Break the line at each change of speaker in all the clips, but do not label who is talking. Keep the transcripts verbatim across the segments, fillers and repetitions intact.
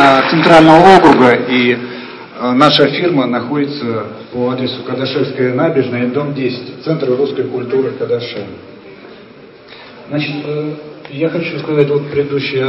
Центрального округа, и наша фирма находится по адресу Кадашевская набережная, дом десять, Центр русской культуры Кадашева. Значит, я хочу сказать, вот предыдущий,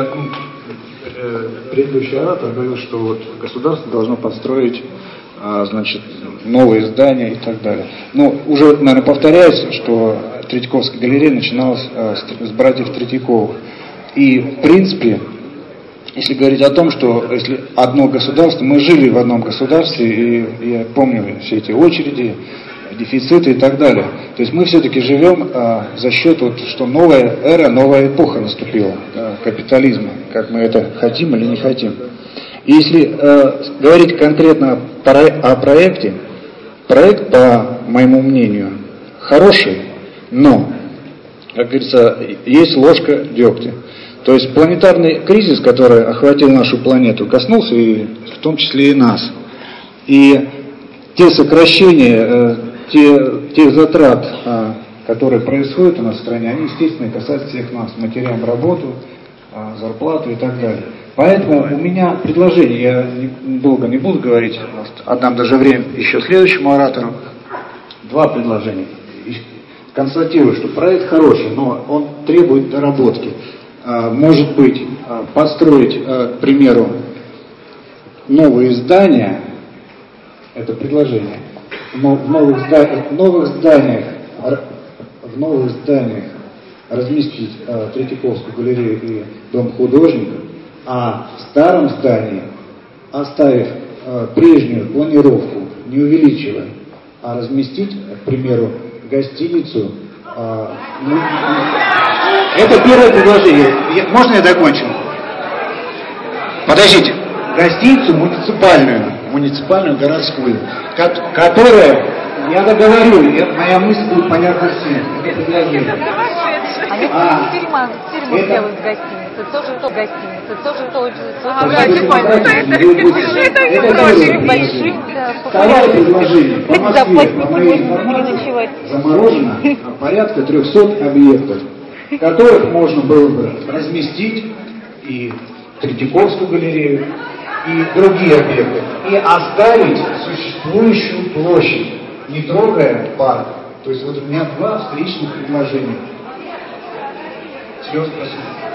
предыдущий оратор говорил, что вот государство должно построить, значит, новые здания и так далее. Но уже, наверное, повторяюсь, что Третьяковская галерея начиналась с братьев Третьяковых. И, в принципе, если говорить о том, что если одно государство, мы жили в одном государстве, и я помню все эти очереди, дефициты и так далее. То есть мы все-таки живем а, за счет, вот, что новая эра, новая эпоха наступила а, капитализма, как мы это хотим или не хотим. И если а, говорить конкретно о проекте, проект, по моему мнению, хороший, но, как говорится, есть ложка дегтя. То есть планетарный кризис, который охватил нашу планету, коснулся и в том числе и нас. И те сокращения, те, те затрат, которые происходят у нас в стране, они, естественно, касаются всех нас. Мы теряем работу, зарплату и так далее. Поэтому у меня предложение, я долго не буду говорить, отдам даже время еще следующему оратору. Два предложения. Констатирую, что проект хороший, но он требует доработки. Может быть, построить, к примеру, новые здания, это предложение, но в новых зданиях, в новых зданиях, в новых зданиях разместить Третьяковскую галерею и Дом художника, а в старом здании, оставив прежнюю планировку, не увеличивая, а разместить, к примеру, гостиницу. Ну, это первое предложение. Я, можно я докончу? Подождите. Гостиницу муниципальную, муниципальную городскую, которая, я договорю, я, моя мысль будет понятна всем. Это предложение.
А если а, фирма, фирма это... делает гостиницы, тоже то гостиницы, тоже то же.
А, да, не понял. Это
большим.
Второе предложение. По Москве, по моей информации, заморожено порядка трехсот объектов, которых можно было бы разместить и Третьяковскую галерею, и другие объекты, и оставить существующую площадь, не трогая парк. То есть вот у меня два встречных предложения. Серьезно, спасибо.